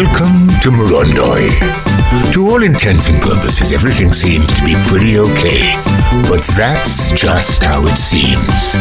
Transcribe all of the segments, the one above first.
Welcome to Morondoi. To all intents and purposes, everything seems to be pretty okay. But that's just how it seems.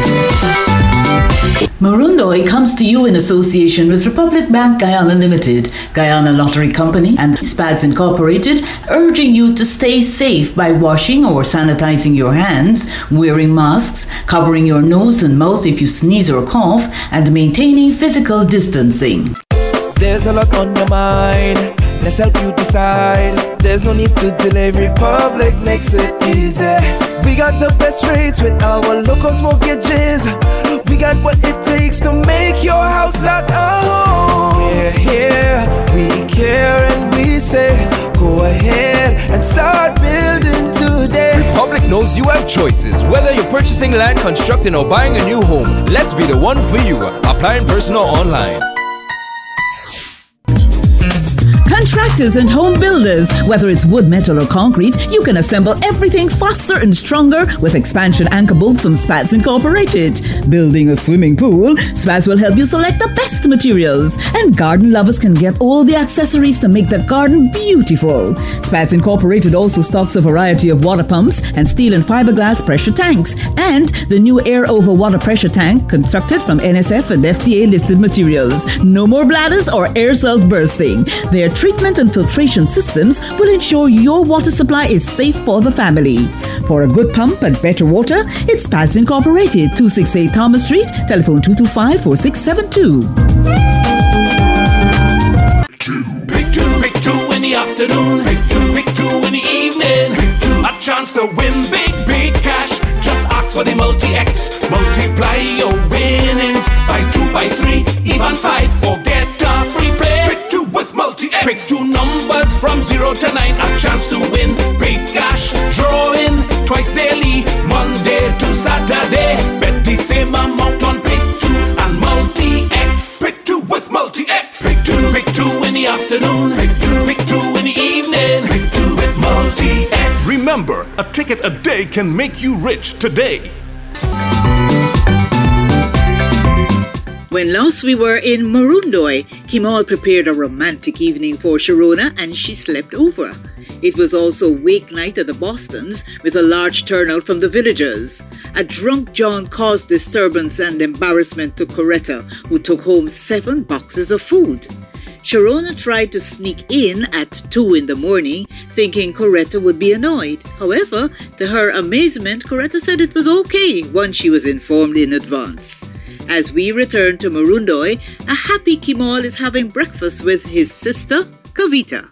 Morondoi comes to you in association with Republic Bank Guyana Limited, Guyana Lottery Company, and SPADS Incorporated, urging you to stay safe by washing or sanitizing your hands, wearing masks, covering your nose and mouth if you sneeze or cough, and maintaining physical distancing. There's a lot on your mind. Let's help you decide. There's no need to delay. Republic makes it easy. We got the best rates with our local mortgages. We got what it takes to make your house lot a home. We're here, we care, and we say, go ahead and start building today. Republic knows you have choices. Whether you're purchasing land, constructing, or buying a new home, let's be the one for you. Apply in person or online. Contractors and home builders, whether it's wood, metal or concrete, you can assemble everything faster and stronger with expansion anchor bolts from SPADS Incorporated. Building a swimming pool, SPADS will help you select the best materials, and garden lovers can get all the accessories to make the garden beautiful. SPADS Incorporated also stocks a variety of water pumps and steel and fiberglass pressure tanks, and the new air over water pressure tank constructed from NSF and FDA listed materials. No more bladders or air cells bursting. Their treatment and filtration systems will ensure your water supply is safe for the family. For a good pump and better water, it's SPADS Incorporated, 268 Thomas Street, telephone 225-4672. Big two in the afternoon, big two in the evening. A chance to win big cash. Just ask for the Multi-X. Multiply your winnings by 2, by 3, even 5, or get a free play. Big two with Multi-X. Pick 2 numbers from 0 to 9. A chance to win big cash. Drawing twice daily, Monday to Saturday. Bet the same amount on Big 2 and Multi-X. Big 2 with Multi-X. Big two in the afternoon. Big two in the evening. Big 2 with Multi-X. Remember, a ticket a day can make you rich today. When last we were in Morondoi, Kimal prepared a romantic evening for Sharona and she slept over. It was also wake night at the Bostons with a large turnout from the villagers. A drunk John caused disturbance and embarrassment to Coretta, who took home 7 boxes of food. Sharona tried to sneak in at 2 in the morning, thinking Coretta would be annoyed. However, to her amazement, Coretta said it was okay once she was informed in advance. As we return to Morondoi, a happy Kimal is having breakfast with his sister, Kavita.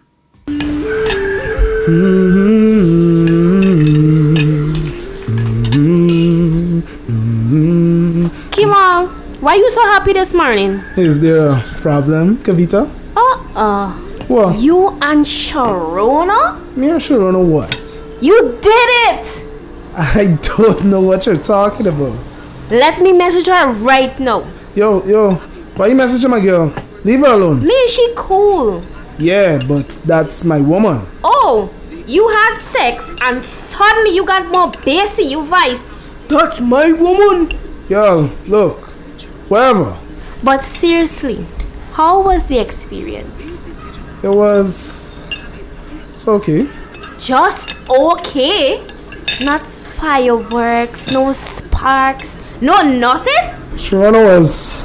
Kimal, why are you so happy this morning? Is there a problem, Kavita? What? You and Sharona? Me and Sharona what? You did it! I don't know what you're talking about. Let me message her right now. Yo, why you messaging my girl? Leave her alone. Me, she cool. Yeah, but that's my woman. Oh, you had sex and suddenly you got more bass in your voice. That's my woman. Yo, look, whatever. But seriously, how was the experience? It's okay. Just okay? Not fireworks, no sparks, no nothing? Sharona was,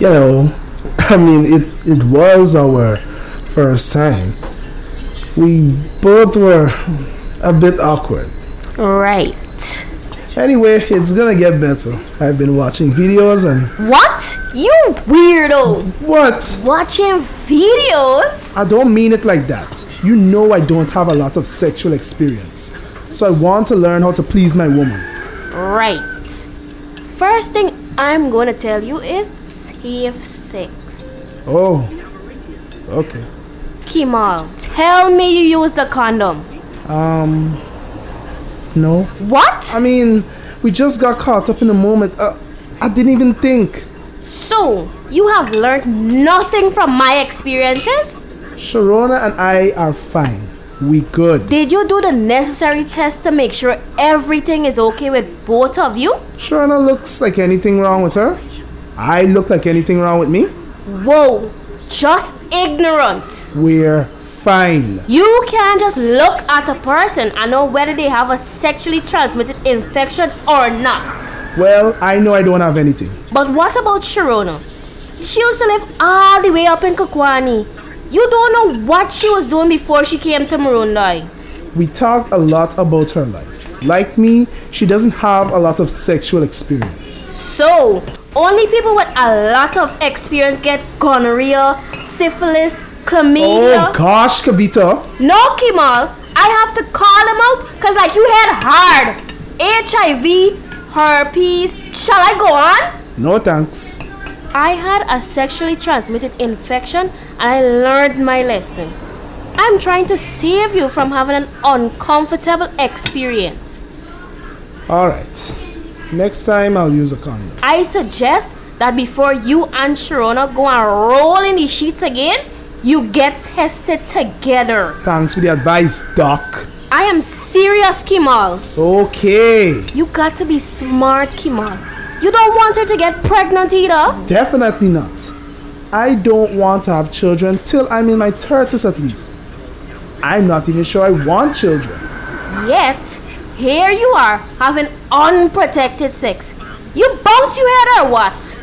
it was our first time. We both were a bit awkward. Right. Anyway, it's gonna get better. I've been watching videos and... What? You weirdo! What? Watching videos? I don't mean it like that. You know I don't have a lot of sexual experience. So I want to learn how to please my woman. Right. First thing I'm gonna tell you is safe sex. Oh, okay. Kimal, tell me you used a condom. No. What? I mean, we just got caught up in the moment. I didn't even think. So, you have learned nothing from my experiences? Sharona and I are fine. We good. Did you do the necessary tests to make sure everything is okay with both of you? Sharona looks like anything wrong with her. I look like anything wrong with me. Whoa, just ignorant. We're fine. You can't just look at a person and know whether they have a sexually transmitted infection or not. Well, I know I don't have anything. But what about Sharona? She used to live all the way up in Kukwani. You don't know what she was doing before she came to Marundai. We talked a lot about her life. Like me, she doesn't have a lot of sexual experience. So, only people with a lot of experience get gonorrhea, syphilis, chlamydia. Oh gosh, Kavita. No, Kimal. I have to call them out because like you hit hard. HIV, herpes. Shall I go on? No thanks. I had a sexually transmitted infection and I learned my lesson. I'm trying to save you from having an uncomfortable experience. Alright. Next time I'll use a condom. I suggest that before you and Sharona go and roll in the sheets again, you get tested together. Thanks for the advice, Doc. I am serious, Kimal. Okay. You got to be smart, Kimal. You don't want her to get pregnant either. Definitely not. I don't want to have children till I'm in my 30s at least. I'm not even sure I want children. Yet, here you are having unprotected sex. You bounce your head or what?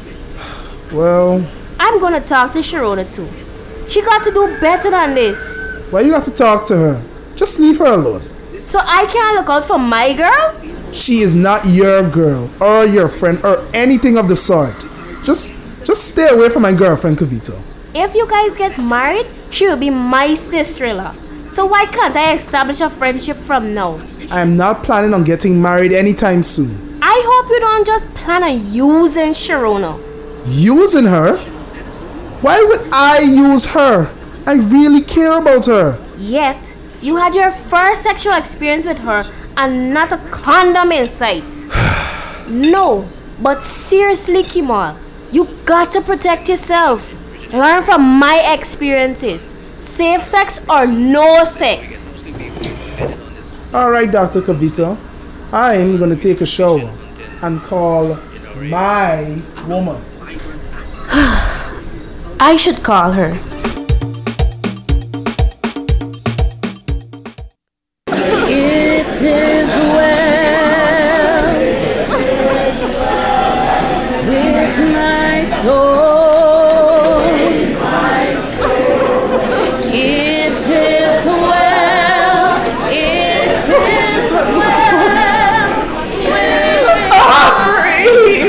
Well, I'm gonna talk to Sharona too. She got to do better than this. Why you got to talk to her? Just leave her alone. So I can't look out for my girl? She is not your girl or your friend or anything of the sort. Just stay away from my girlfriend, Kavito. If you guys get married, she will be my sister-in-law. So why can't I establish a friendship from now? I am not planning on getting married anytime soon. I hope you don't just plan on using Sharona. Using her? Why would I use her? I really care about her. Yet, you had your first sexual experience with her and not a condom in sight. No, but seriously, Kimal, you got to protect yourself. Learn from my experiences. Safe sex or no sex. Alright, Dr. Kavita. I'm gonna take a shower and call my woman. I should call her. It is well with my soul. It is well. It is well with Aubrey!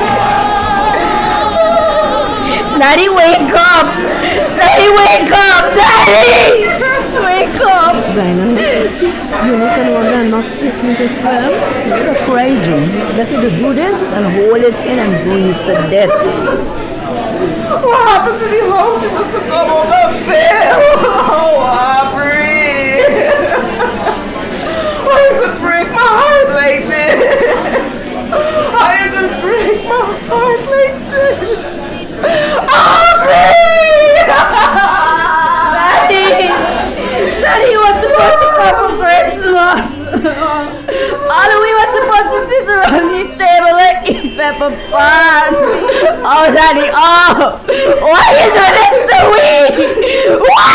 Daddy, wake up! Daddy, wake up! Daddy! Wake up! Dinah, you can order not taking this well. You're afraid, June. It's better to do this than hold it in and breathe to death. What happened to the house? It must have come on the bill! Oh, Aubrey! How you could break my heart like this? How you could break my heart like this? Aubrey! Daddy was supposed to come for Christmas. All we were supposed to sit around the table and eat pepper pot. Oh, Daddy, oh! Why you do this to me? Why?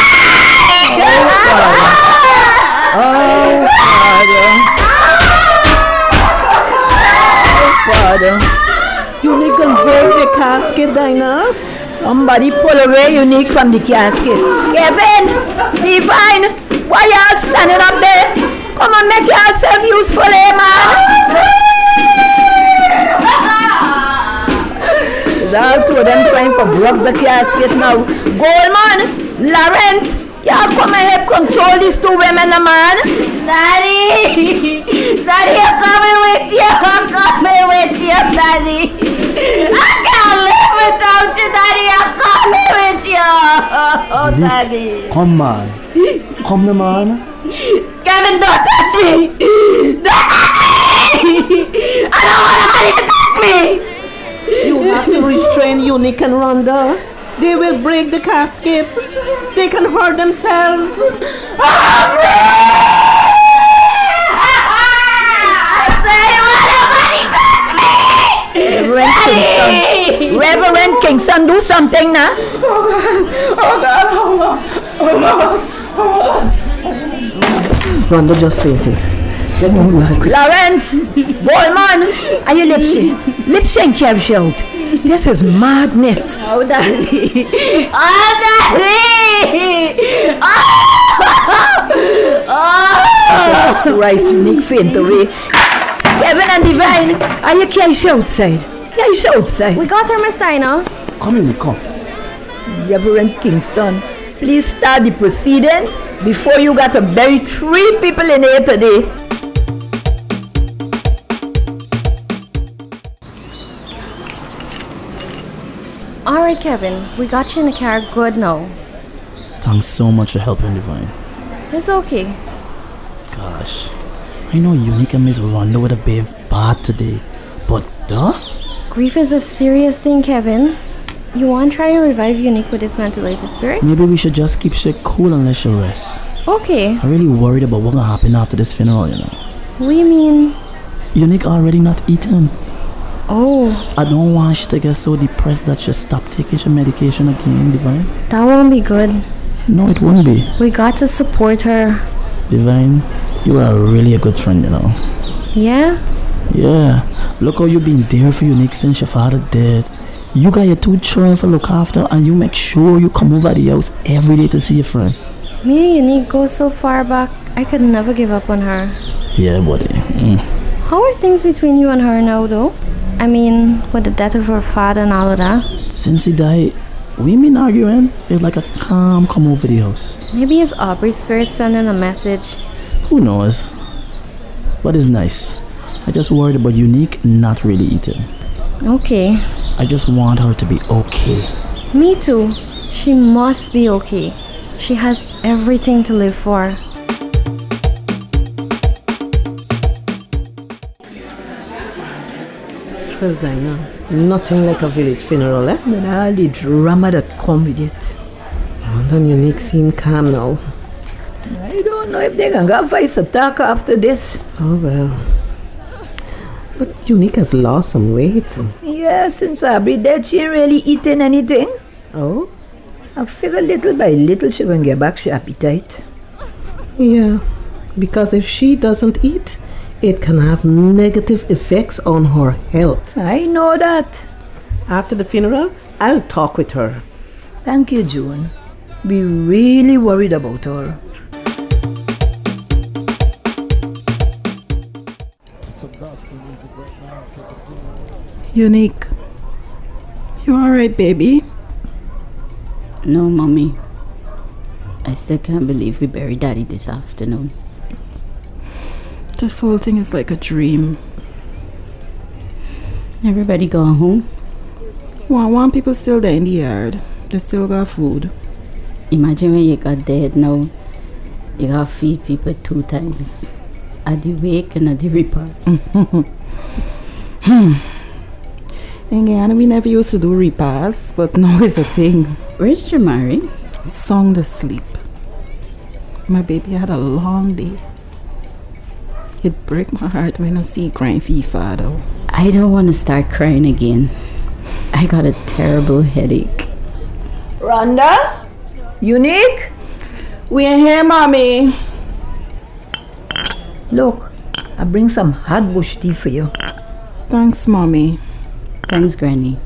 Father. Unique can hold the casket, Dinah. Somebody pull away Unique from the casket. Kevin! Divine! Why y'all standing up there? Come on, make yourself useful, man! There's all two of them trying to break the casket now. Goldman! Lawrence! Y'all come and help control these two women, man! Daddy! Daddy, I'm coming with you! I'm coming with you, Daddy! I can't live without you, Daddy! I'm coming with you! Oh, Daddy! Come, man. Come, the man. Kevin, don't touch me! Don't touch me! I don't want nobody to touch me! You have to restrain Unique and Rhonda. They will break the casket. They can hurt themselves. I say, why nobody touch me? Reverend Kingston. Reverend Kingston, do something now. Oh God. Rhonda just fainted. Lawrence, Goldman, are you lip sync carries you out? This is madness. Oh, Daddy. Jesus Christ, Unique faint away. Kevin and Divine, are you cash outside? Cash outside. We got her, Miss Dinah. Come in, come. Reverend Kingston, please start the proceedings before you got to bury 3 people in here today. Alright, Kevin. We got you in the car good now. Thanks so much for helping, Divine. It's okay. Gosh, I know Unique and Miss Rhonda would have behaved bad today, but grief is a serious thing, Kevin. You want to try and revive Unique with his mutilated spirit? maybe we should just keep shit cool and let you rest. Okay. I'm really worried about what's gonna happen after this funeral, you know. What do you mean? Unique already not eating. Oh. I don't want you to get so depressed that you stop taking your medication again, Divine. That won't be good. No, it won't be. We got to support her. Divine, you are really a good friend, you know. Yeah? Yeah. Look how you been there for Unique since your father died. You got your 2 children to look after, and you make sure you come over the house every day to see your friend. Me and Unique go so far back, I could never give up on her. Yeah, buddy. How are things between you and her now, though? I mean, with the death of her father and all of that. Since he died, we been arguing. It's like a calm come over the house. Maybe it's Aubrey's spirit sending a message. Who knows? But it's nice. I just worried about Unique not really eating. Okay. I just want her to be okay. Me too. She must be okay. She has everything to live for. Well, Dinah, nothing like a village funeral, eh? But all the drama that come with it. And Unique seem calm now. I don't know if they can get voice attack after this. Oh, well. But Unique has lost some weight. Yeah, since Aubrey dead, she ain't really eating anything. Oh? I figure little by little she gonna get back her appetite. Yeah, because if she doesn't eat, it can have negative effects on her health. I know that. After the funeral, I'll talk with her. Thank you, June. We really worried about her. Unique, you alright, baby? No, Mommy. I still can't believe we buried Daddy this afternoon. This whole thing is like a dream. Everybody going home? One people still there in the yard. They still got food. Imagine when you got dead now. You gotta feed people 2 times. At the wake and at the repast. Again, we never used to do repasts, but now it's a thing. Where's Jamari? Sound asleep. My baby had a long day. It break my heart when I see crying for your father. I don't want to start crying again. I got a terrible headache. Rhonda? Unique? We're here, Mommy. Look, I bring some hot bush tea for you. Thanks, Mommy. Thanks, Granny.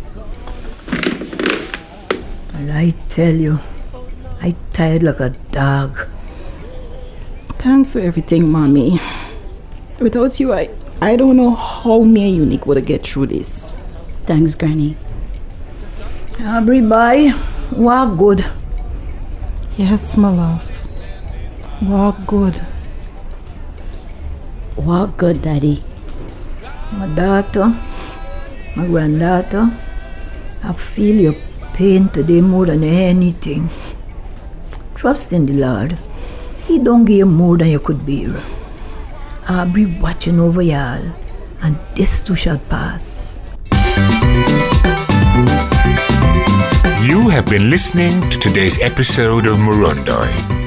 Well, I tell you, I tired like a dog. Thanks for everything, Mommy. Without you, I don't know how me and Unique would get through this. Thanks, Granny. Aubrey, bye. Walk good. Yes, my love. Walk good. Walk good, Daddy. My daughter, my granddaughter, I feel your pain today more than anything. Trust in the Lord. He don't give you more than you could bear. I'll be watching over y'all, and this too shall pass. You have been listening to today's episode of Morondoi.